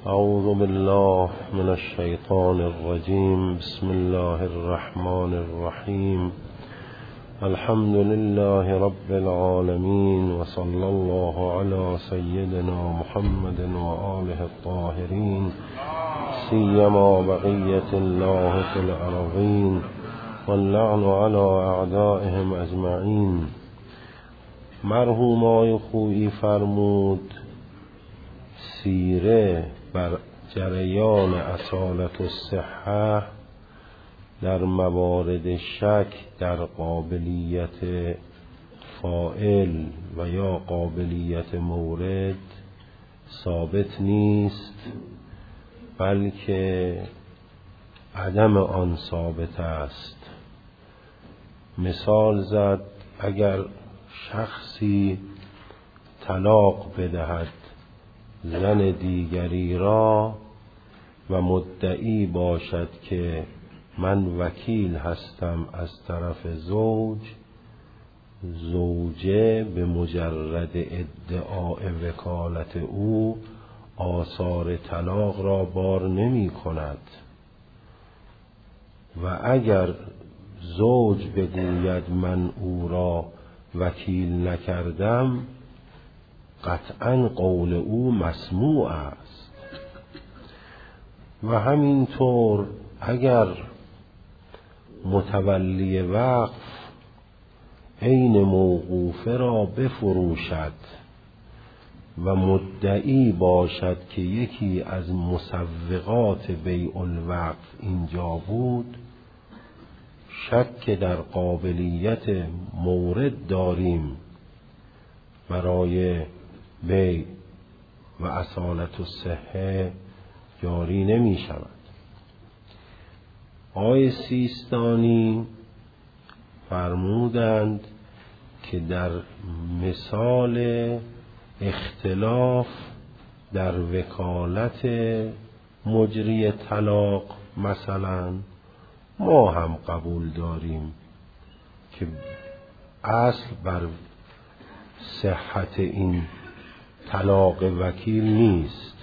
اعوذ بالله من الشیطان الرجیم. بسم الله الرحمن الرحیم. الحمد لله رب العالمین و صلی الله علی سیدنا محمد و آله الطاهرین، سیما بقیة الله فی الارضین واللعن علی اعدائهم اجمعین. مرحوم آقای خویی فرمود سیره بر جریان اصالت الصحه در موارد شک در قابلیت فاعل و یا قابلیت مورد ثابت نیست، بلکه عدم آن ثابت است. مثال زد اگر شخصی طلاق بدهد زن دیگری را و مدعی باشد که من وکیل هستم از طرف زوج، زوجه به مجرد ادعاء وکالت او آثار طلاق را بار نمی کند و اگر زوج بگوید من او را وکیل نکردم، قطعاً قول او مسموع است. و همینطور اگر متولی وقف عین موقوفه را بفروشد و مدعی باشد که یکی از مسوغات بیع الوقف اینجا بود، شک در قابلیت مورد داریم برای بیع و اصالت الصحه جاری نمی شود. آقای سیستانی فرمودند که در مثال اختلاف در وکالت مجری طلاق مثلا ما هم قبول داریم که اصل بر صحت این طلاق وکیل نیست.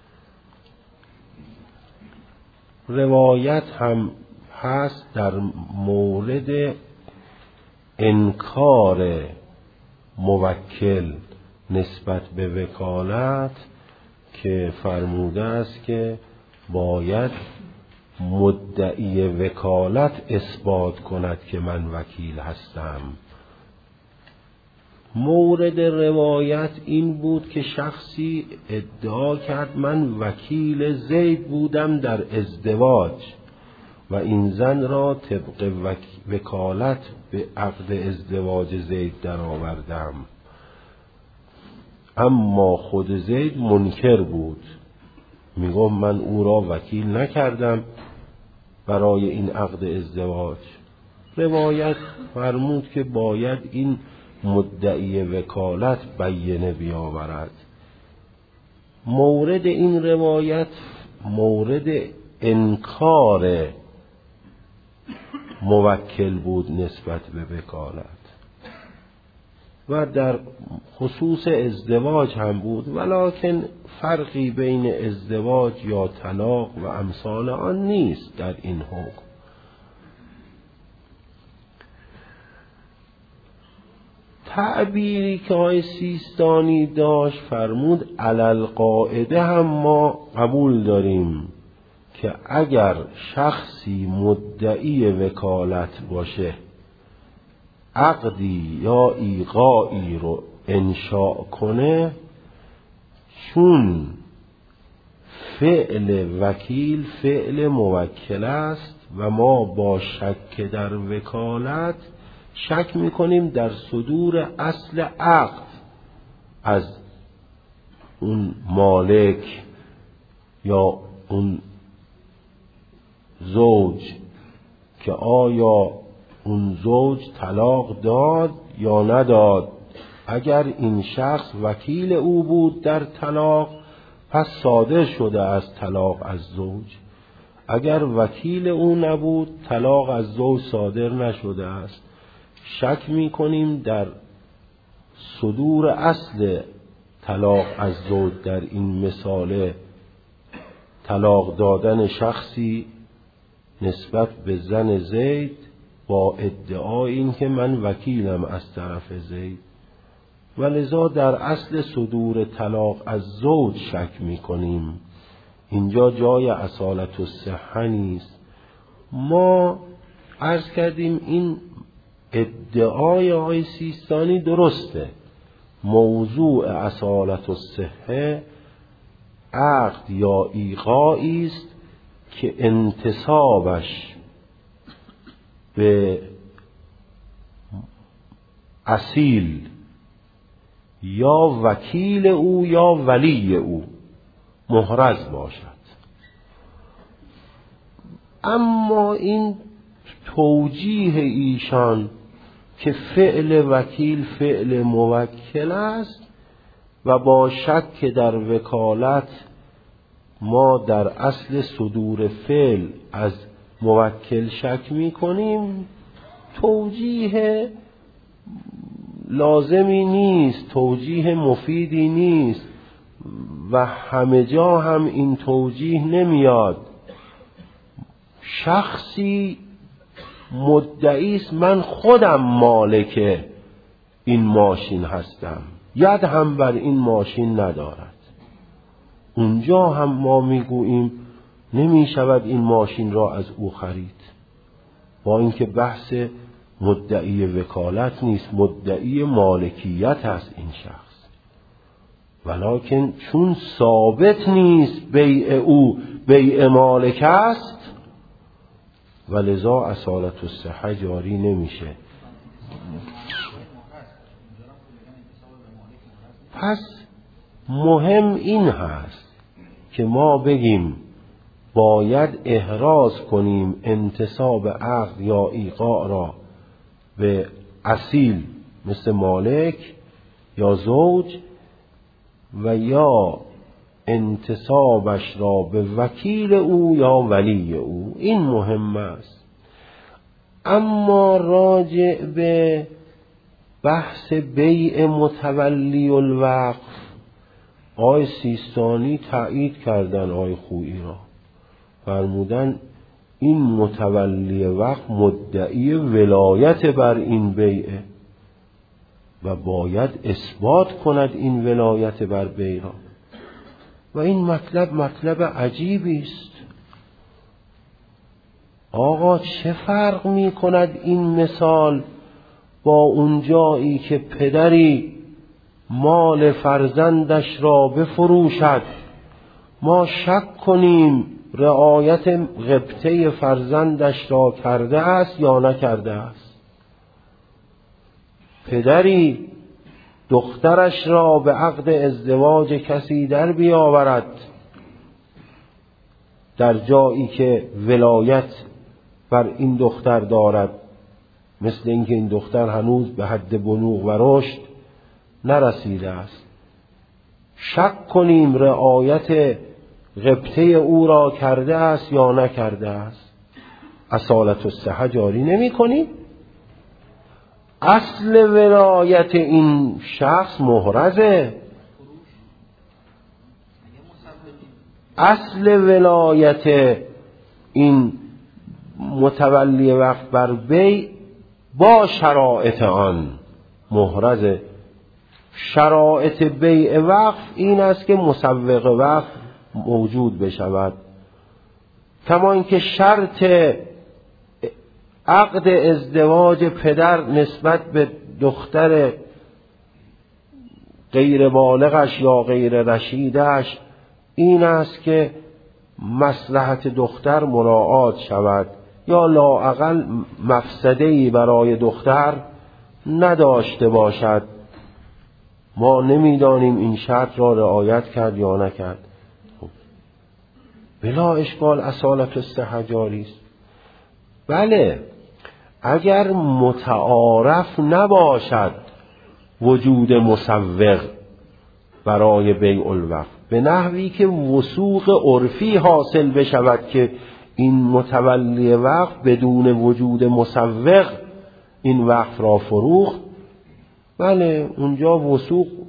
روایت هم هست در مورد انکار موکل نسبت به وکالت که فرموده است که باید مدعی وکالت اثبات کند که من وکیل هستم. مورد روایت این بود که شخصی ادعا کرد من وکیل زید بودم در ازدواج و این زن را طبق وکالت به عقد ازدواج زید در آوردم، اما خود زید منکر بود، میگم من او را وکیل نکردم برای این عقد ازدواج. روایت فرمود که باید این مدعی وکالت بیانه بیاورد. مورد این روایت مورد انکار موکل بود نسبت به وکالت و در خصوص ازدواج هم بود، ولکن فرقی بین ازدواج یا طلاق و امثال آن نیست در این حکم. تعبیری که آقای سیستانی داشت فرمود علل قاعده هم ما قبول داریم که اگر شخصی مدعی وکالت باشه عقدی یا ایقاعی رو انشاء کنه، چون فعل وکیل فعل موکل است و ما با شک در وکالت شک میکنیم در صدور اصل عقد از اون مالک یا اون زوج که آیا اون زوج طلاق داد یا نداد. اگر این شخص وکیل او بود در طلاق پس صادر شده از طلاق از زوج، اگر وکیل او نبود طلاق از زوج صادر نشده است. شک میکنیم در صدور اصل طلاق از زوج در این مثال طلاق دادن شخصی نسبت به زن زید با ادعای این که من وکیلم از طرف زید، ولذا در اصل صدور طلاق از زوج شک می‌کنیم. اینجا جای اصالت الصحه نیست. ما عرض کردیم این ادعای آقای سیستانی درسته. موضوع اصالت الصحه عقد یا ایقاعی است که انتسابش به اصیل یا وکیل او یا ولی او محرز باشد. اما این توجیه ایشان که فعل وکیل فعل موکل است و با شک در وکالت ما در اصل صدور فعل از موکل شک می کنیم، توجیه لازمی نیست، توجیه مفیدی نیست و همه جا هم این توجیه نمیاد. شخصی مدعی است من خودم مالک این ماشین هستم، ید هم بر این ماشین ندارد. اونجا هم ما میگوییم نمی شود این ماشین را از او خرید، با اینکه بحث مدعی وکالت نیست، مدعی مالکیت است این شخص، ولکن چون ثابت نیست بیع او بیع مالک است ولذا اصالت الصحه جاری نمیشه. پس مهم این هست که ما بگیم باید احراز کنیم انتساب عقد یا ایقاع را به اصیل مثل مالک یا زوج و یا انتسابش را به وکیل او یا ولی او. این مهم است. اما راجع به بحث بیع متولی الوقف آقای سیستانی تایید کردن آقای خویی را، فرمودن این متولی وقف مدعی ولایت بر این بیعه و باید اثبات کند این ولایت بر بیع را. و این مطلب عجیبی است. آقا چه فرق می کند این مثال با اون جایی که پدری مال فرزندش را بفروشد، ما شک کنیم رعایت غبطه فرزندش را کرده است یا نکرده است. پدری دخترش را به عقد ازدواج کسی در بیاورد در جایی که ولایت بر این دختر دارد، مثل اینکه این دختر هنوز به حد بلوغ و رشد نرسیده است، شک کنیم رعایت غبطه او را کرده است یا نکرده است. اصالت الصحه جاری نمی کنیم. اصل ولایت این شخص محرزه. اصل ولایت این متولی وقف بر بیع با شرایط آن محرزه. شرایط بیع وقف این است که مسوق وقف موجود بشود، کما اینکه شرط عقد ازدواج پدر نسبت به دختر غیر بالغش یا غیر رشیدش این است که مصلحت دختر مراعات شود یا لااقل مفسده‌ای برای دختر نداشته باشد. ما نمیدانیم این شرط را رعایت کرد یا نکرد. بلا اشکال اصالت الصحه جاری است. بله، اگر متعارف نباشد وجود مسوق برای بیع الوقف به نحوی که وثوق عرفی حاصل بشود که این متولی وقف بدون وجود مسوق این وقف را فروخت، بله اونجا وثوق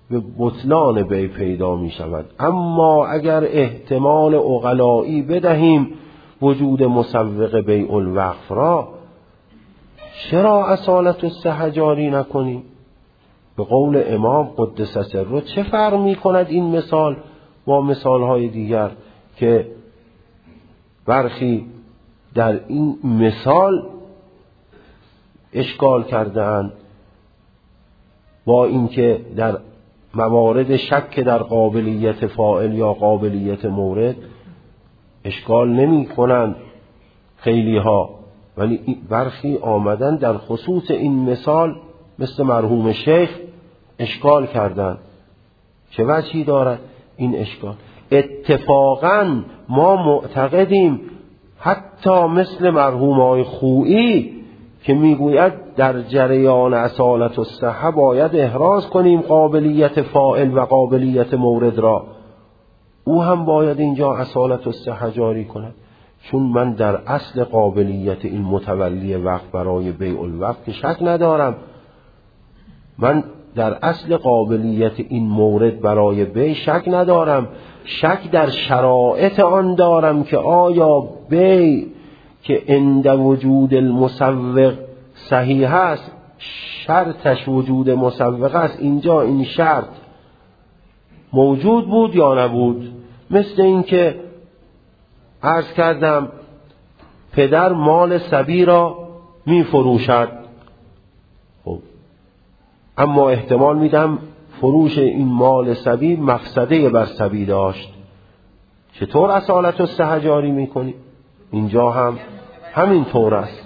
به بطلان بیع پیدا می شود. اما اگر احتمال عقلایی بدهیم وجود مسوق بیع الوقف را، چرا اصالت الصحة جاری نکنیم؟ به قول امام قدس سره چه فرق می کند این مثال با مثالهای دیگر که برخی در این مثال اشکال کرده‌اند، با اینکه در موارد شک در قابلیت فاعل یا قابلیت مورد اشکال نمی کنند خیلی ها، ولی برخی آمدن در خصوص این مثال مثل مرحوم شیخ اشکال کردند. چه وجهی دارد این اشکال؟ اتفاقاً ما معتقدیم حتی مثل مرحوم آقای خویی که میگوید در جریان اصالت الصحة باید احراز کنیم قابلیت فاعل و قابلیت مورد را، او هم باید اینجا اصالت الصحة جاری کند، چون من در اصل قابلیت این متولی وقت برای بیع الوقت شک ندارم، من در اصل قابلیت این مورد برای بیع شک ندارم، شک در شرایط آن دارم که آیا بیع که عند وجود المسوق صحیح است، شرطش وجود مسوق است، اینجا این شرط موجود بود یا نبود؟ مثل این که عرض کردم پدر مال صبی را می فروشد، خب اما احتمال میدم فروش این مال صبی مفسده بر صبی داشت، چطور اصالت الصحة جاری میکنی؟ اینجا هم همین طور است.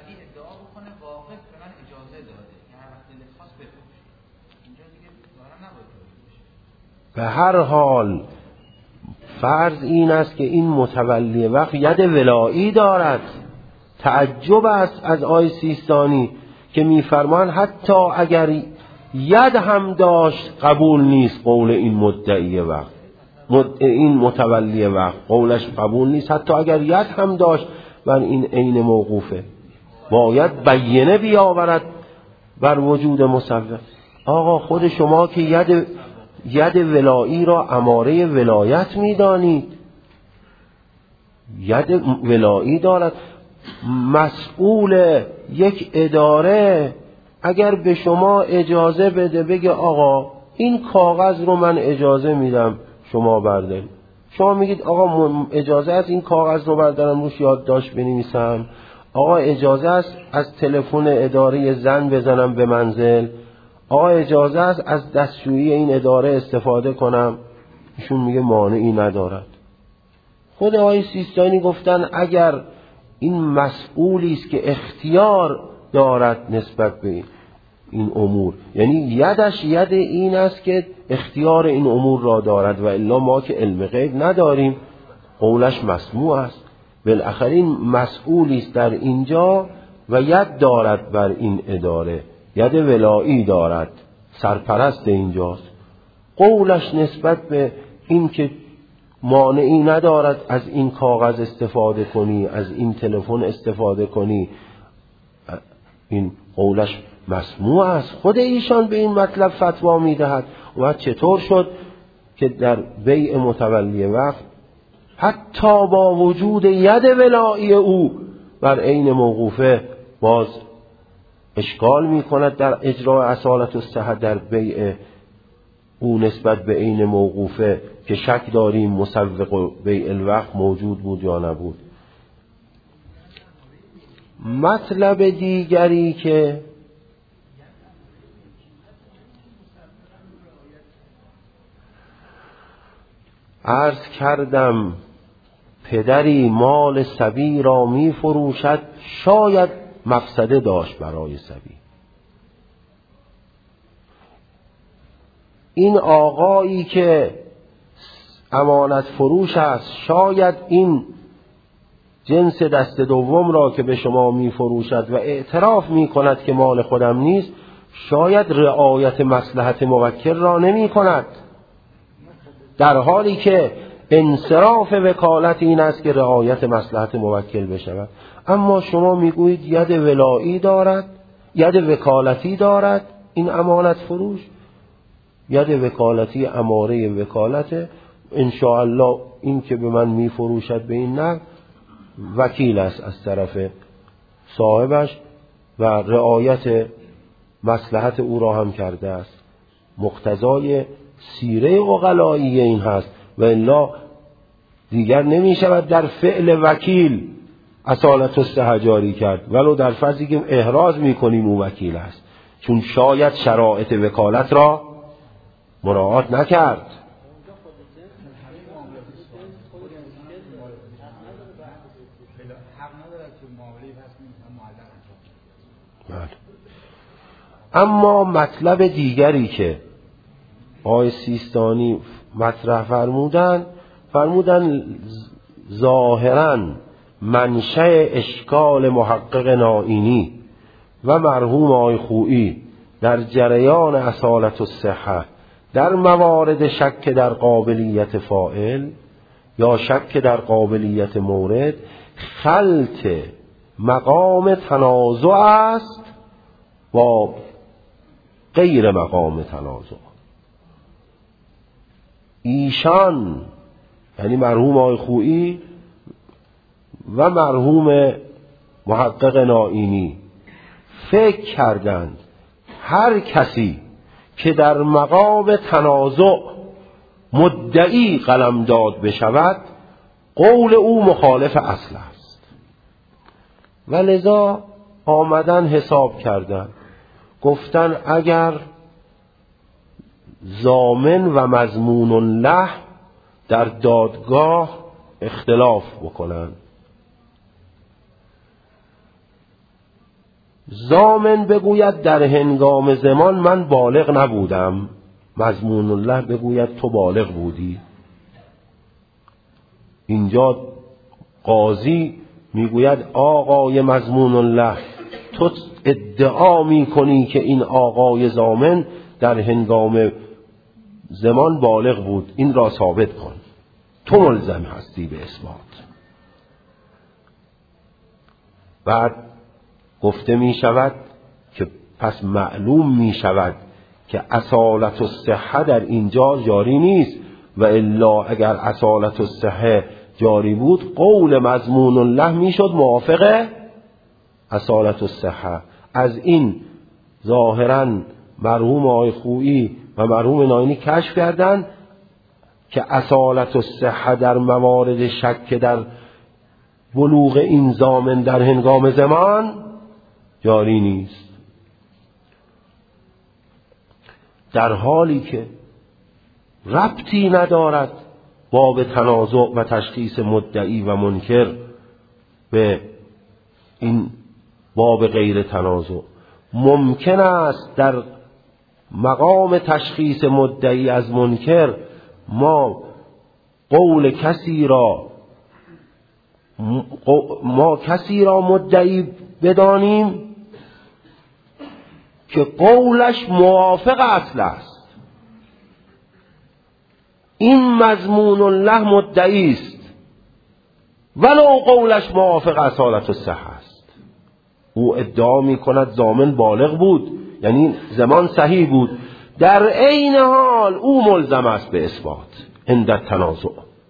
به هر حال فرض این است که این متولی وقت ید ولایی دارد. تعجب است از آقای سیستانی که میفرمان حتی اگر ید هم داشت قبول نیست قول این مدعی وقت، این متولی وقت قولش قبول نیست، حتی اگر ید هم داشت بر این عین موقوفه، باید بینه بیاورد بر وجود مسوق. آقا خود شما که ید ولایی را اماره ولایت میدانید، ید ولایی دارد. مسئول یک اداره اگر به شما اجازه بده بگه آقا این کاغذ رو من اجازه میدم شما بردارید، شما میگید آقا اجازه است این کاغذ رو بردارم روش یادداشت بنویسم، آقا اجازه است از تلفن اداره زن بزنم به منزل، آقا اجازه است از دستشویی این اداره استفاده کنم، ایشون میگه مانعی ندارد. خود آقای سیستانی گفتن اگر این مسئولی است که اختیار دارد نسبت به این امور، یعنی یدش ید این است که اختیار این امور را دارد و الا ما که علم غیب نداریم، قولش مسموع است. بالاخره این مسئولی است در اینجا و ید دارد بر این اداره، ید ولایی دارد، سرپرست اینجاست، قولش نسبت به این که مانعی ندارد از این کاغذ استفاده کنی، از این تلفن استفاده کنی، این قولش مسموع است. خود ایشان به این مطلب فتوا میدهد. و چطور شد که در بیع متولی وقت حتی با وجود ید ولایی او بر عین موقوفه باز اشکال می کند در اجراء اصالت الصحة در بیع او نسبت به عین موقوفه که شک داریم مسوق بیع الوقت موجود بود یا نبود. مطلب دیگری که عرض کردم پدری مال صبی را می فروشد، شاید مفسده داشت برای صبی. این آقایی که امانت فروش است شاید این جنس دست دوم را که به شما می فروشد و اعتراف می کند که مال خودم نیست، شاید رعایت مصلحت موکل را نمی کند، در حالی که انصراف وکالت این است که رعایت مصلحت موکل بشود. اما شما میگویید ید ولایی دارد، ید وکالتی دارد این امانت فروش. ید وکالتی اماره وکالت، انشاءالله این که به من میفروشد به این نحو وکیل است از طرف صاحبش و رعایت مصلحت او را هم کرده است. مقتضای سیره عقلایی این هست و الا دیگر نمی شود در فعل وکیل اصالت الصحه جاری کرد، ولو در فرضی که احراز می کنیم او وکیل است، چون شاید شرایط وکالت را مراعات نکرد. اما مطلب دیگری که آقای سیستانی مطرح فرمودن ظاهراً منشأ اشکال محقق نائینی و مرحوم آقای خویی در جریان اصالت الصحه در موارد شک در قابلیت فاعل یا شک در قابلیت مورد خلط مقام تنازع است با غیر مقام تنازع. ایشان یعنی مرحوم آقای خویی و مرحوم محقق نائینی فکر کردند هر کسی که در مقام تنازع مدعی قلمداد بشود قول او مخالف اصل است و لذا آمدن حساب کردند، گفتن اگر ضامن و مضمون له در دادگاه اختلاف بکنن، ضامن بگوید در هنگام زمان من بالغ نبودم، مضمون الله بگوید تو بالغ بودی. اینجا قاضی میگوید آقای مضمون الله تو ادعا میکنی که این آقای ضامن در هنگام زمان بالغ بود، این را ثابت کن، تو ملزم هستی به اثبات. بعد گفته می شود که پس معلوم می شود که اصالت الصحه در اینجا جاری نیست و الا اگر اصالت الصحه جاری بود قول مضمون الله می شد موافق اصالت الصحه. از این ظاهرا مرحوم آقای خویی و مرحوم نائینی کشف کردند که اصالت الصحه در موارد شک در بلوغ این ضامن در هنگام زمان جاری نیست، در حالی که ربطی ندارد باب تنازع و تشخیص مدعی و منکر به این باب غیر تنازع. ممکن است در مقام تشخیص مدعی از منکر ما قول کسی را مدعی بدانیم که قولش موافق اصل است. این مضمون الله مدعی است ولو قولش موافق اصالت الصحه است. او ادعا می کند ضامن بالغ بود، یعنی زمان صحیح بود، در عین حال او ملزم است به اثبات عند تنازع.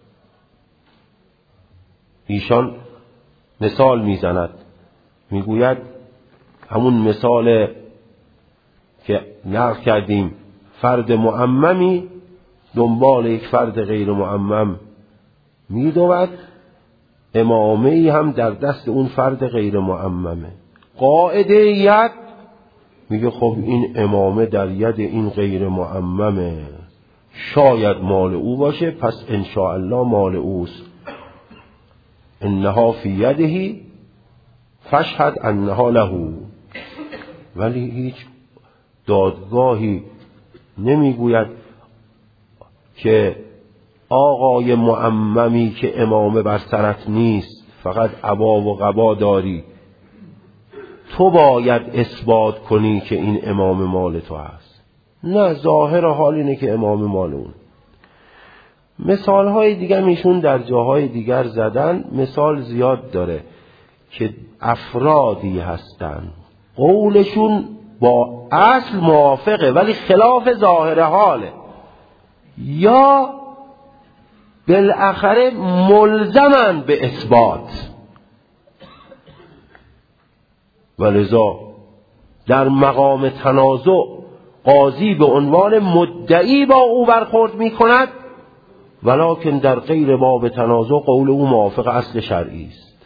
ایشان مثال میزند، میگوید همون مثال که نقل کردیم، فرد معممی دنبال یک فرد غیر معمم میدود، امامه‌ای هم در دست اون فرد غیر معممه. قاعده ید میگه خب این امامه در ید این غیر معممه، شاید مال او باشه، پس انشاءالله مال اوست. انها فی یده فاشهد انها له. ولی هیچ دادگاهی نمیگوید که آقای معممی که امامه بر سرت نیست، فقط عبا و قبا داری، تو باید اثبات کنی که این امام مال تو هست. نه، ظاهر حال اینه که امام مال اون. مثال های دیگر میشون در جاهای دیگر زدن، مثال زیاد داره که افرادی هستن قولشون با اصل موافقه ولی خلاف ظاهر حاله، یا بالاخره ملزمن به اثبات. ولذا در مقام تنازع قاضی به عنوان مدعی با او برخورد می کند، ولکن در غیر باب تنازع قول او موافق اصل شرعی است.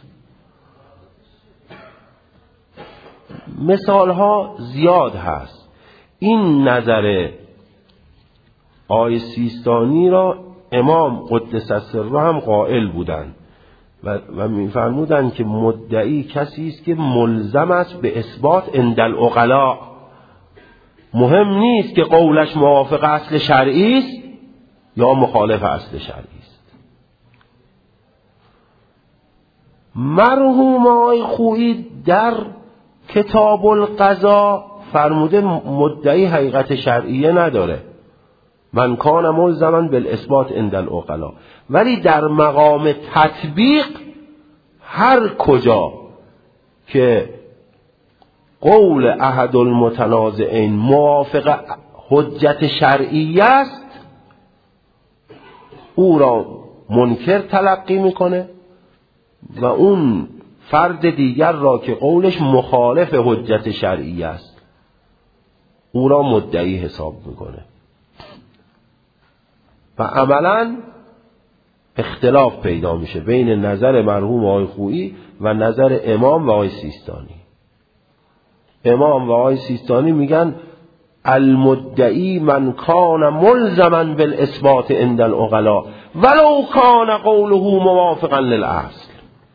مثال ها زیاد هست. این نظر آقای سیستانی را امام قدس سره هم قائل بودند و می‌فرمودند که مدعی کسی است که ملزم است به اثبات عند العقلاء. مهم نیست که قولش موافق اصل شرعی است یا مخالف اصل شرعی است. مرحوم آقای خویی در کتاب القضا فرموده مدعی حقیقت شرعیه نداره، من کان ملزما بالاثبات عند العقلاء، ولی در مقام تطبیق هر کجا که قول احد المتنازعین موافق حجت شرعی است او را منکر تلقی میکنه و اون فرد دیگر را که قولش مخالف حجت شرعی است او را مدعی حساب میکنه و عملاً اختلاف پیدا میشه بین نظر مرحوم آقای خویی و نظر امام و آقای سیستانی. امام و آقای سیستانی میگن المدعی من کان ملزما بالاثبات عند العقلاء ولو کان قوله موافقا للاصل.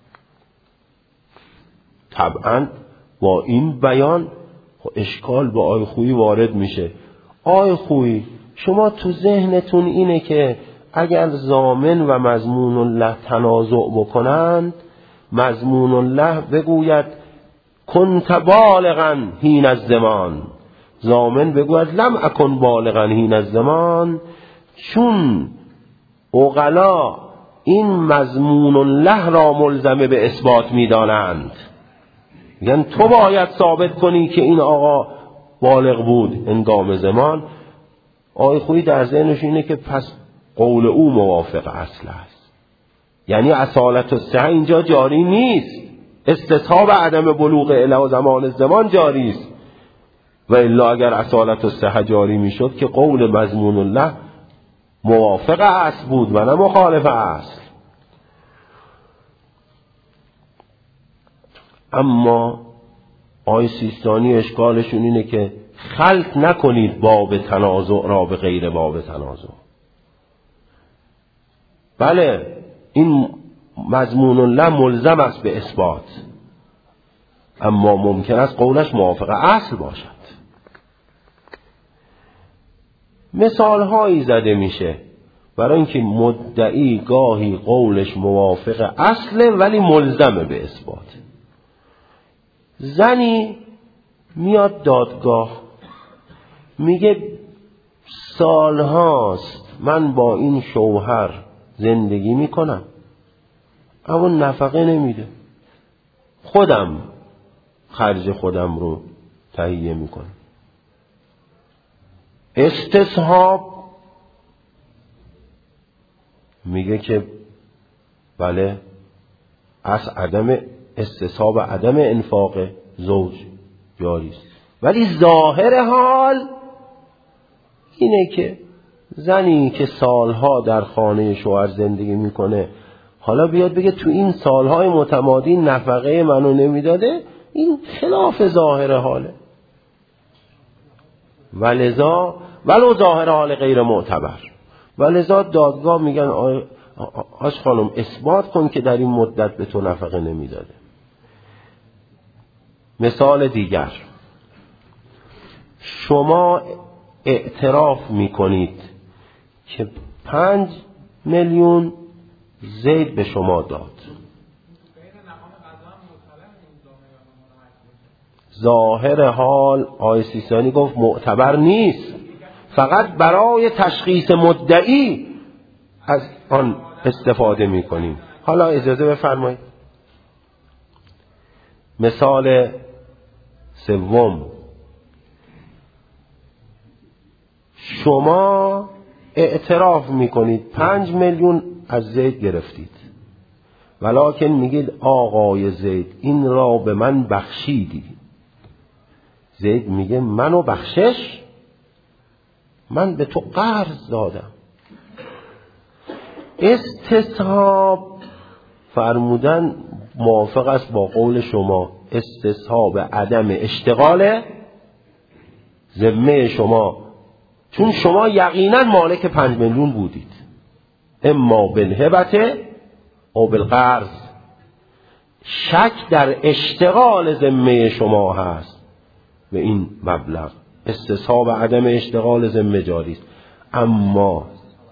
طبعا با این بیان اشکال با آقای خویی وارد میشه. آقای خویی شما تو ذهنتون اینه که اگر ضامن و مضمون الله تنازع بکنند، مضمون الله بگوید کنت بالغا حین الزمان، ضامن بگوید لم اکن بالغا حین الزمان، چون عقلا این مضمون الله را ملزم به اثبات می‌دانند، یعنی تو باید ثابت کنی که این آقا بالغ بود هنگام زمان. آقای خویی در ذهنش اینه که پس قول او موافق اصل است، یعنی اصالت الصحه اینجا جاری نیست، استصحاب عدم بلوغ الی زمان الزمان جاری است، و الا اگر اصالت الصحه جاری میشد که قول مضمون الله موافق اصل بود و نه مخالف اصل. اما آقای سیستانی اشکالشون اینه که خلط نکنید باب تنازع را به غیر باب تنازع. بله این مضمون الله ملزم است به اثبات، اما ممکن است قولش موافق اصل باشد. مثال هایی زده میشه برای اینکه مدعی گاهی قولش موافق اصله ولی ملزمه به اثبات. زنی میاد دادگاه میگه سالهاست من با این شوهر زندگی میکنم اما نفقه نمیده، خودم خرج خودم رو تهیه میکنم. استصحاب میگه که بله از عدم استصحاب عدم انفاق زوج جاری است، ولی ظاهر حال اینه که زنی که سالها در خانه شوهر زندگی میکنه حالا بیاد بگه تو این سالهای متمادی نفقه منو نمیداده، این خلاف ظاهر حاله. ولو ظاهر حال غیر معتبر. ولذا دادگاه میگن آش خانم اثبات کن که در این مدت به تو نفقه نمیداده. مثال دیگر، شما اعتراف میکنید که 5 میلیون زید به شما داد، ظاهر حال آقای سیستانی گفت معتبر نیست، فقط برای تشخیص مدعی از آن استفاده میکنیم. حالا اجازه بفرمایید مثال سوم، شما اعتراف میکنید 5 میلیون از زید گرفتید، ولکن میگید آقای زید این را به من بخشیدی. زید میگه منو بخشش؟ من به تو قرض دادم. استصحاب فرمودن موافق است با قول شما، استصحاب عدم اشتغال ذمه شما، چون شما یقینا مالک 5 میلیون بودید، اما بالهبت او بالقرض. شک در اشتغال ذمه شما هست به این مبلغ، استصحاب عدم اشتغال ذمه جاری است. اما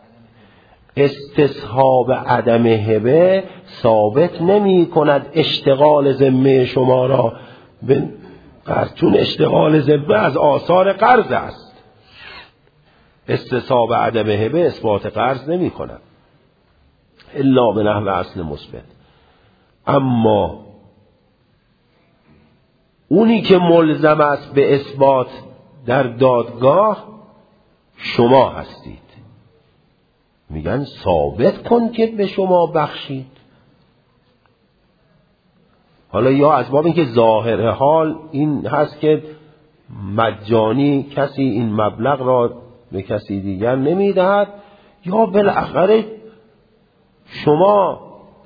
استصحاب عدم هبه ثابت نمی کند اشتغال ذمه شما را به قرض، چون اشتغال ذمه از آثار قرض است. استصحاب عدم هبه اثبات قرض نمی کند الا به نحو اصل مثبت. اما اونی که ملزم است به اثبات در دادگاه شما هستید. میگن ثابت کن که به شما بخشید. حالا یا از باب اینکه ظاهر حال این هست که مجانی کسی این مبلغ را به کسی دیگر نمیدهد، یا بالاخره شما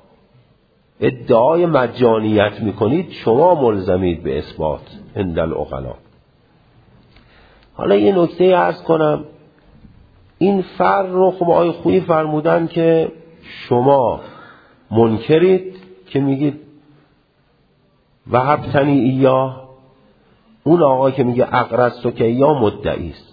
ادعای مجانیت میکنید، شما ملزمید به اثبات عند العقلا. حالا یه نکته عرض کنم، این فرق رو خب آقای خویی فرمودن که شما منکرید که میگید وهبتنی ایاه، اون آقا که میگه اقرضتک که یا مدعی است،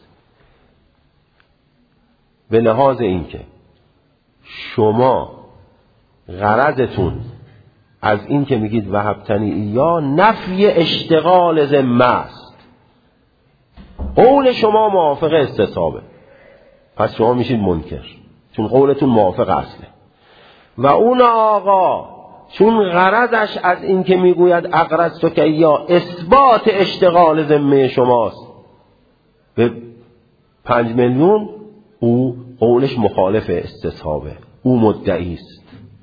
به لحاظ این که شما غرضتون از این که میگید وهبتنی ایاه نفی اشتغال ذمه است، قول شما موافق استصحابه، پس شما میشید منکر چون قولتون موافق اصله. و اون آقا چون غرضش از این که میگوید اقرضتک که یا اثبات اشتغال ذمه شماست به 5 میلیون، او قولش مخالف استصحابه، او مدعی است.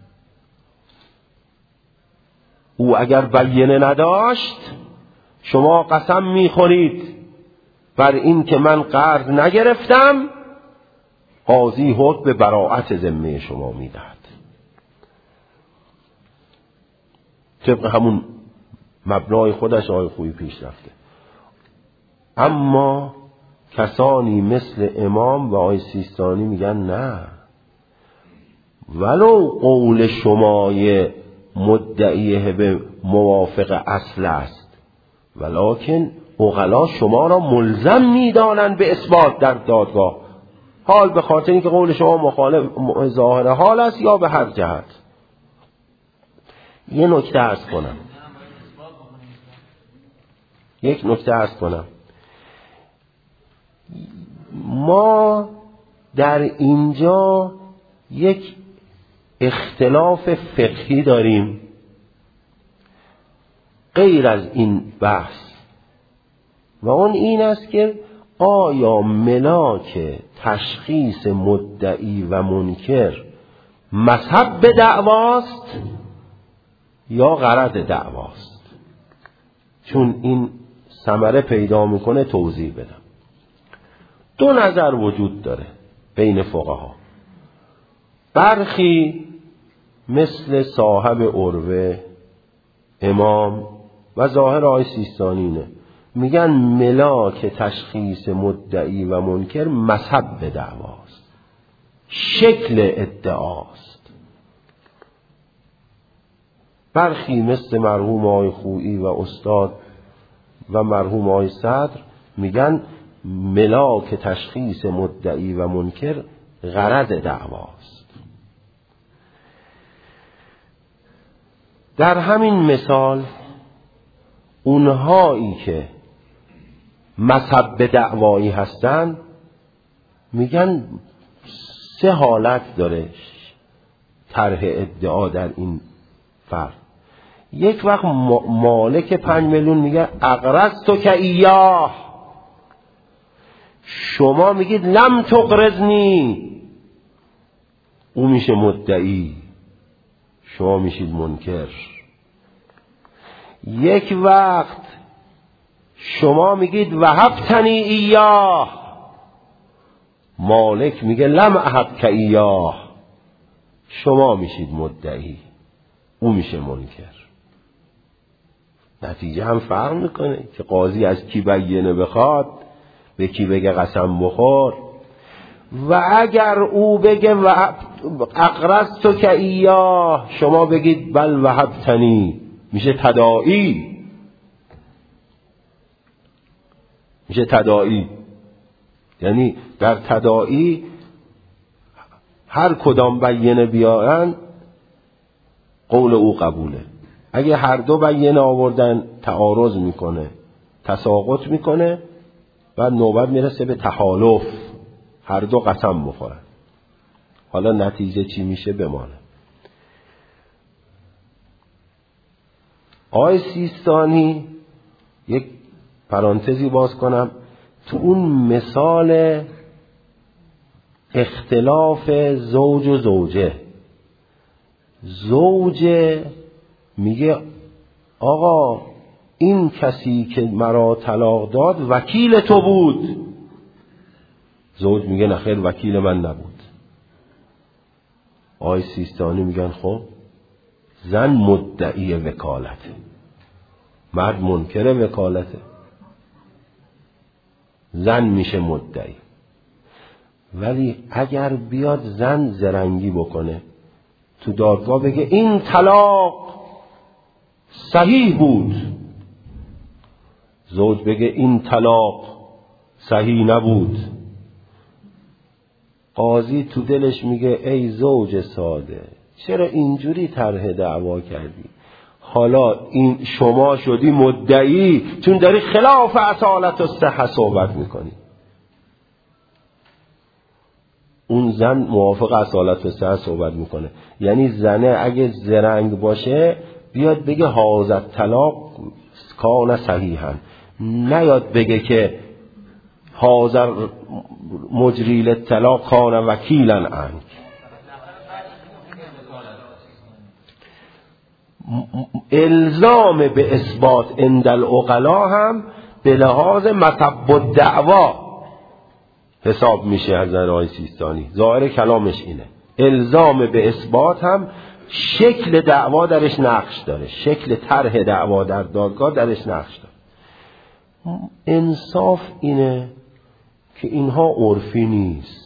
او اگر بیانه نداشت شما قسم میخورید بر این که من قرض نگرفتم، قاضی حکم به براءت ذمه شما میدهد. طبق همون مبنای خودش آقای خویی پیش رفته. اما کسانی مثل امام و آقای سیستانی میگن نه، ولو قول شمای مدعی هبه موافق اصل است، ولکن عقلا شما را ملزم میدانند به اثبات در دادگاه، حال به خاطر اینکه قول شما مخالف ظاهر حال است یا به هر جهت. یک نکته عرض کنم، ما در اینجا یک اختلاف فقهی داریم غیر از این بحث، و اون این است که آیا ملاک تشخیص مدعی و منکر مذهب به دعواست یا غرض دعواست؟ چون این ثمره پیدا میکنه توضیح بدم. دو نظر وجود داره بین فقها. برخی مثل صاحب عروه، امام و ظاهر آقای سیستانینه میگن ملاک تشخیص مدعی و منکر مذهب به دعواست، شکل ادعاست. برخی مثل مرحوم آقای خویی و استاد و مرحوم آقای صدر میگن ملاک تشخیص مدعی و منکر غرض دعواست. در همین مثال اونهایی که مذهب به دعوایی هستن میگن 3 حالت داره طرح ادعا در این فرد. یک وقت مالک 5 میلیون میگه اقرضتک ایاه، شما میگید لم تقرضنی، او میشه مدعی، شما میشید منکر. یک وقت شما میگید وهبتنی ایاه، مالک میگه لم اهبک ایاه، شما میشید مدعی، او میشه منکر. نتیجه هم فرق میکنه که قاضی از کی بینه بخواد، به کی بگه قسم بخور. و اگر او بگه اقرضتک ایاه، شما بگید بل وهبتنی، میشه تداعی، میشه تداعی. یعنی در تداعی هر کدام بینه بیارن قول او قبوله. اگه هر دو بینه آوردن تعارض میکنه، تساقط میکنه، بعد نوبت میرسه به تحالف، هر دو قسم بخورن. حالا نتیجه چی میشه بمانه. آقای سیستانی، یک پرانتزی باز کنم، تو اون مثال اختلاف زوج و زوجه، زوجه میگه آقا این کسی که مرا طلاق داد وکیل تو بود، زوج میگه نخیر وکیل من نبود. آقای سیستانی میگن خب زن مدعی وکالته، مرد منکر وکالته، زن میشه مدعی. ولی اگر بیاد زن زرنگی بکنه تو دادگاه بگه این طلاق صحیح بود، زوج بگه این طلاق صحیح نبود، قاضی تو دلش میگه ای زوج ساده چرا اینجوری طرح دعوا کردی، حالا این شما شدی مدعی چون داری خلاف اصالت و صحه صحبت میکنی. اون زن موافق اصالت و صحه صحبت میکنه. یعنی زنه اگه زرنگ باشه بیاد بگه حاضر طلاق کان صحیحا، نیاد بگه که حاضر مجری للطلاق کان وکیلا عنک. الزام به اثبات عند العقلا هم به لحاظ مطب الدعوا حساب میشه. از آقای سیستانی ظاهر کلامش اینه، الزام به اثبات هم شکل دعوا درش نقش داره، شکل طرح دعوا در دادگاه درش نقش داره. انصاف اینه که اینها عرفی نیست.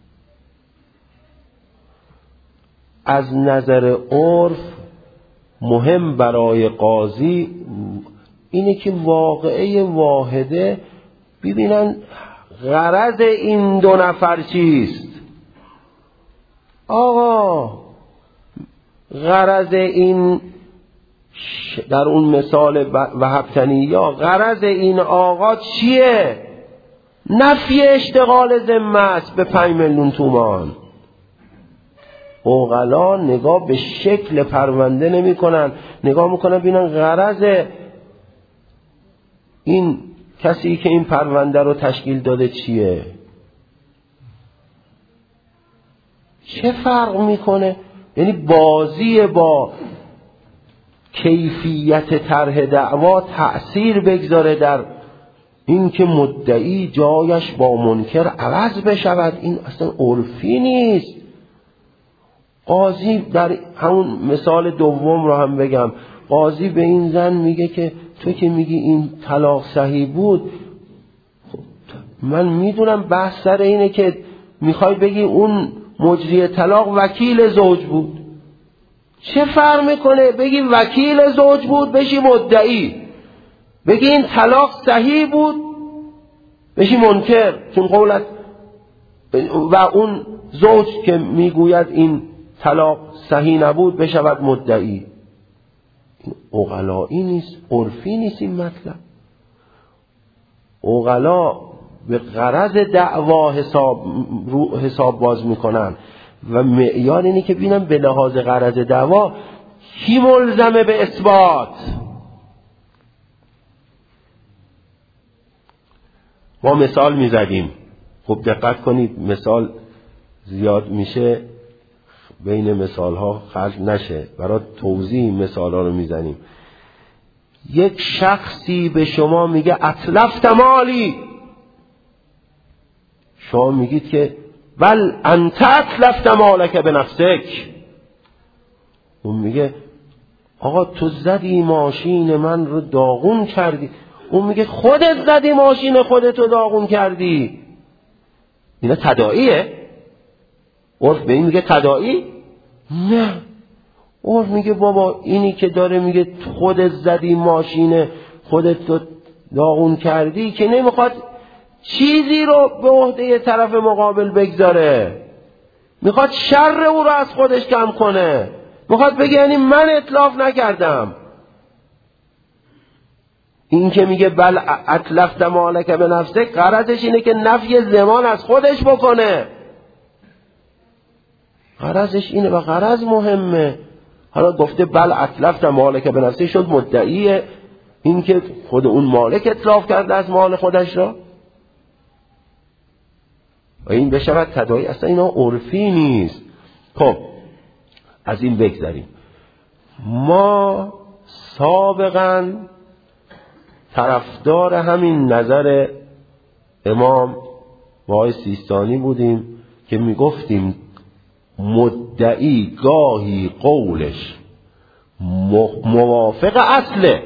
از نظر عرف مهم برای قاضی اینه که واقعه واحده ببینن غرض این دو نفر چیست. آقا غرض این در اون مثال وهبتنی یا غرض این آقا چیه؟ نفی اشتغال ذمه است به 5 میلیون تومان. عقلا نگاه به شکل پرونده نمی کنن، نگاه میکنن ببینن غرض این کسی که این پرونده رو تشکیل داده چیه. چه فرق میکنه؟ یعنی بازی با کیفیت طرح دعوا تأثیر بگذاره در این که مدعی جایش با منکر عوض بشود. این اصلا عرفی نیست. قاضی در همون مثال دوم رو هم بگم، قاضی به این زن میگه که تو که میگی این طلاق صحیح بود، من میدونم بحث سر اینه که میخوای بگی اون مجری طلاق وکیل زوج بود. چه فرق میکنه بگی وکیل زوج بود بشی مدعی، بگی این طلاق صحیح بود بشی منکر، چون قولت و اون زوج که میگوید این طلاق صحیح نبود بشود مدعی. این عقلایی نیست، عرفی نیست این مطلب. عقلا به غرض دعوا حساب باز میکنن و معیار اینه که ببینن به لحاظ غرض دعوا کی ملزمه به اثبات. ما مثال میزدیم خب دقت کنید مثال زیاد میشه، بین مثال ها خلط نشه، برای توضیح مثال ها رو میزنیم. یک شخصی به شما میگه اتلفت مالی، شما میگید که بل انت اتلفت مالک به نفسک. اون میگه آقا تو زدی ماشین من رو داغون کردی. اون میگه خودت زدی ماشین خودت رو داغون کردی. اینا تداعیه؟ عرف به این میگه تداعی؟ نه، عرف میگه بابا اینی که داره میگه خودت زدی ماشین خودت رو داغون کردی که نمیخواد چیزی رو به عهده طرف مقابل بگذاره، میخواد شر او رو از خودش کم کنه، میخواد بگه یعنی من اتلاف نکردم. این که میگه بل اتلفت مالک به نفسک، غرضش اینه که نفی ضمان از خودش بکنه، غرضش اینه و غرض مهمه. حالا گفته بل اتلفت مالک به نفسک، شد مدعیه این که خود اون مالک اتلاف کرده از مال خودش را و این بشود تداعی. اصلا اینا عرفی نیست. خب از این بگذاریم. ما سابقا طرفدار همین نظر امام آقای سیستانی بودیم که میگفتیم مدعی گاهی قولش موافق اصله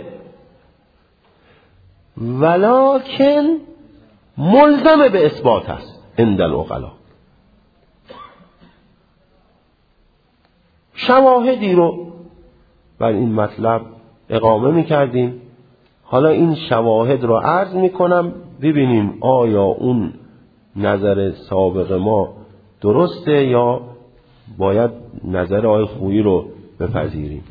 ولکن ملزم به اثبات است عند العقلا. شواهدی رو بر این مطلب اقامه میکردیم. حالا این شواهد رو عرض میکنم ببینیم آیا اون نظر سابق ما درسته یا باید نظر آقای خویی رو بپذیریم.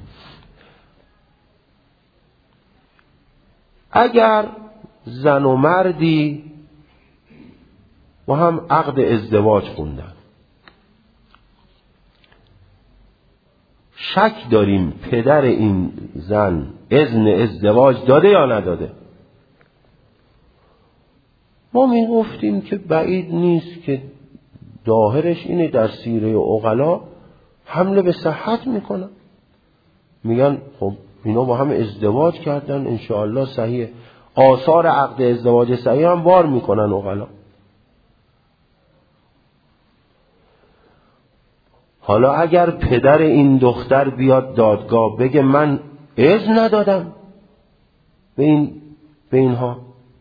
اگر زن و مردی با هم عقد ازدواج خوندن، شک داریم پدر این زن اذن ازدواج داده یا نداده، ما می گفتیم که بعید نیست که ظاهرش اینه در سیره عقلا حمله به صحت میکنن، میگن خب اینا با هم ازدواج کردن انشاءالله صحیح، آثار عقد ازدواج صحیح هم بار میکنن عقلا. حالا اگر پدر این دختر بیاد دادگاه بگه من اذن ندادم به اینها،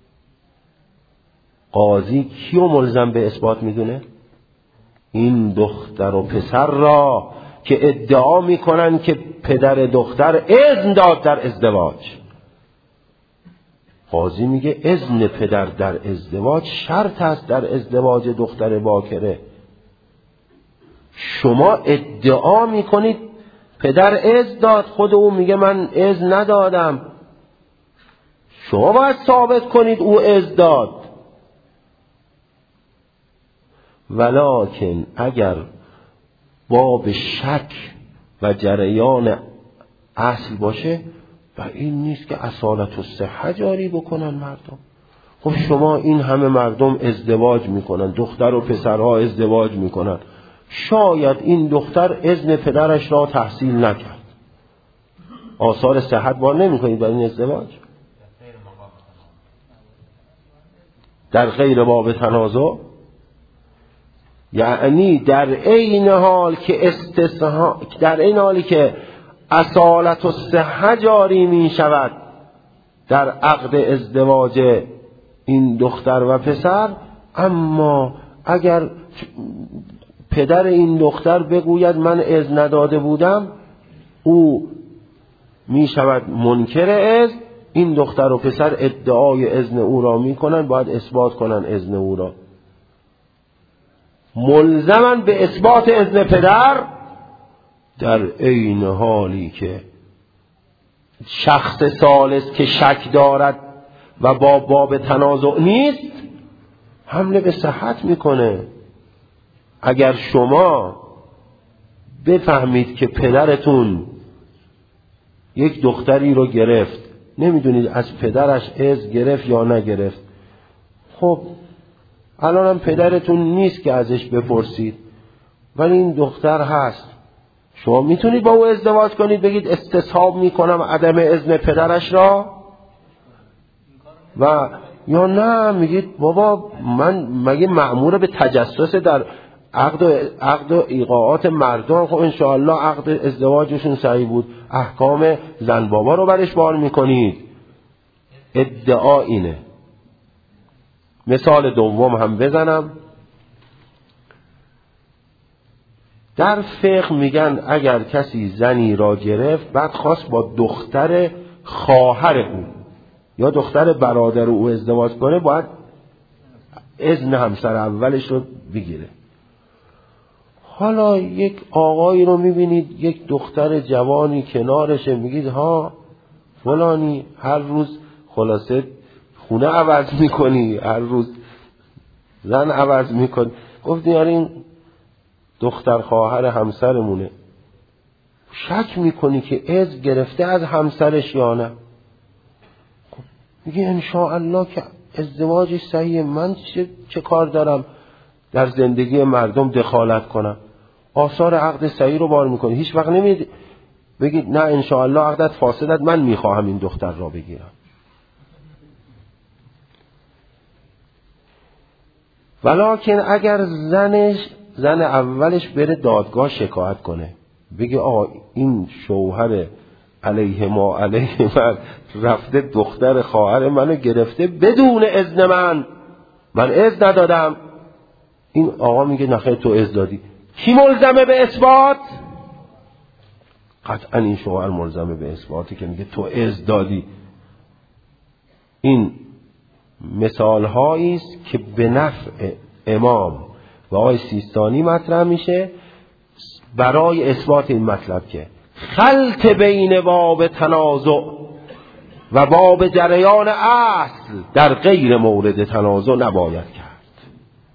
قاضی کیو ملزم به اثبات میدونه؟ این دختر و پسر را که ادعا میکنن که پدر دختر اذن داد در ازدواج. قاضی میگه اذن پدر در ازدواج شرط است در ازدواج دختر باکره. شما ادعا میکنید پدر اذن داد، خود او میگه من اذن ندادم، شما باید ثابت کنید او اذن داد. ولکن اگر باب شک و جریان اصل باشه و این نیست که اصالت و صحه جاری بکنن مردم. خب شما این همه مردم ازدواج میکنن، دختر و پسرها ازدواج میکنن، شاید این دختر اذن پدرش را تحصیل نکرد، آثار صحت بار نمیکنید بر این ازدواج؟ در غیر باب تنازع، یعنی در این حال که در این حالی که اصالت و صحه جاری می شود در عقد ازدواج این دختر و پسر، اما اگر پدر این دختر بگوید من اذن نداده بودم، او می شود منکر اذن، این دختر و پسر ادعای اذن او را می کنن، باید اثبات کنن اذن او را، ملزمن به اثبات اذن پدر، در عین حالی که شخص ثالث که شک دارد و با باب تنازع نیست حمله به صحت میکنه. اگر شما بفهمید که پدرتون یک دختری رو گرفت، نمیدونید از پدرش اذن گرفت یا نگرفت، خب الان هم پدرتون نیست که ازش بپرسید، ولی این دختر هست، شما میتونید با او ازدواج کنید بگید استصحاب میکنم عدم اذن پدرش را؟ و یا نه میگید بابا من مگه مأمور به تجسس در عقد و ایقاعات مردم؟ خب انشاءالله عقد ازدواجشون صحیح بود، احکام زن بابا رو برش بار میکنید. ادعا اینه. مثال دوم هم بزنم. در فقه میگن اگر کسی زنی را گرفت بعد خواست با دختر خواهر او یا دختر برادر او ازدواج کنه، باید اذن همسر اولش رو بگیره. حالا یک آقایی رو میبینید یک دختر جوانی کنارشه، میگید ها فلانی هر روز خلاصه خونه عوض میکنی، هر روز زن عوض میکنی. گفت یعنی این دختر خواهر همسرمونه، شک میکنی که اذن گرفته از همسرش یا نه؟ میگه انشاءالله که ازدواجش صحیحه، من چه کار دارم در زندگی مردم دخالت کنم؟ آثار عقد صحیح رو بار میکنی. هیچ وقت نمید بگید نه انشاءالله عقدت فاسدت، من میخواهم این دختر را بگیرم. ولکن اگر زن اولش بره دادگاه شکایت کنه، بگه آقا این شوهر علیه ما علیه من رفته دختر خواهر منو گرفته بدون اذن من اذن ندادم، این آقا میگه نخیر تو اذن دادی، کی ملزمه به اثبات؟ قطعا این شوهر ملزمه به اثباتی که میگه تو اذن دادی. این مثال هایی است که به نفع امام و آقای سیستانی مطرح میشه برای اثبات این مطلب که خلط بین باب تنازع و باب جریان اصل در غیر مورد تنازع نباید کرد.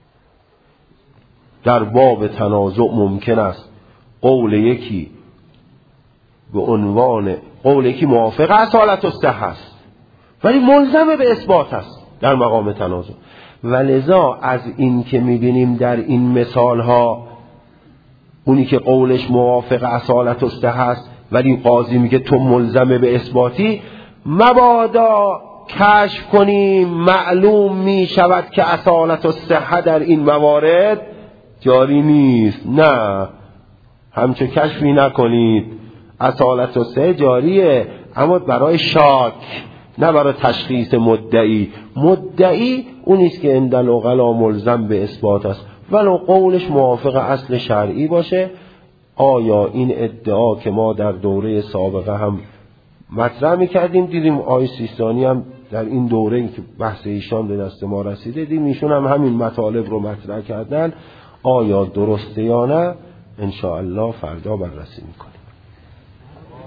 در باب تنازع ممکن است قول یکی به عنوان قول یکی موافق اصالت الصحه است ولی ملزم به اثبات است در مقام تنازع. ولذا از این که میبینیم در این مثال ها اونی که قولش موافق اصالت الصحه است ولی قاضی میگه تو ملزم به اثباتی، مبادا کشف کنیم معلوم میشود که اصالت الصحه در این موارد جاری نیست. نه، همچه کشفی نکنید. اصالت الصحه جاریه اما برای شاک، نه برای تشخیص مدعی. مدعی اونیست که عند العقلا ملزم به اثبات است ولو قولش موافق اصل شرعی باشه. آیا این ادعا که ما در دوره سابقه هم مطرح میکردیم، دیدیم آقای سیستانی هم در این دوره که بحث ایشان به دست ما رسیده، دیدیم ایشون هم همین مطالب رو مطرح کردن. آیا درسته یا نه؟ انشاءالله فردا بررسی میکنیم.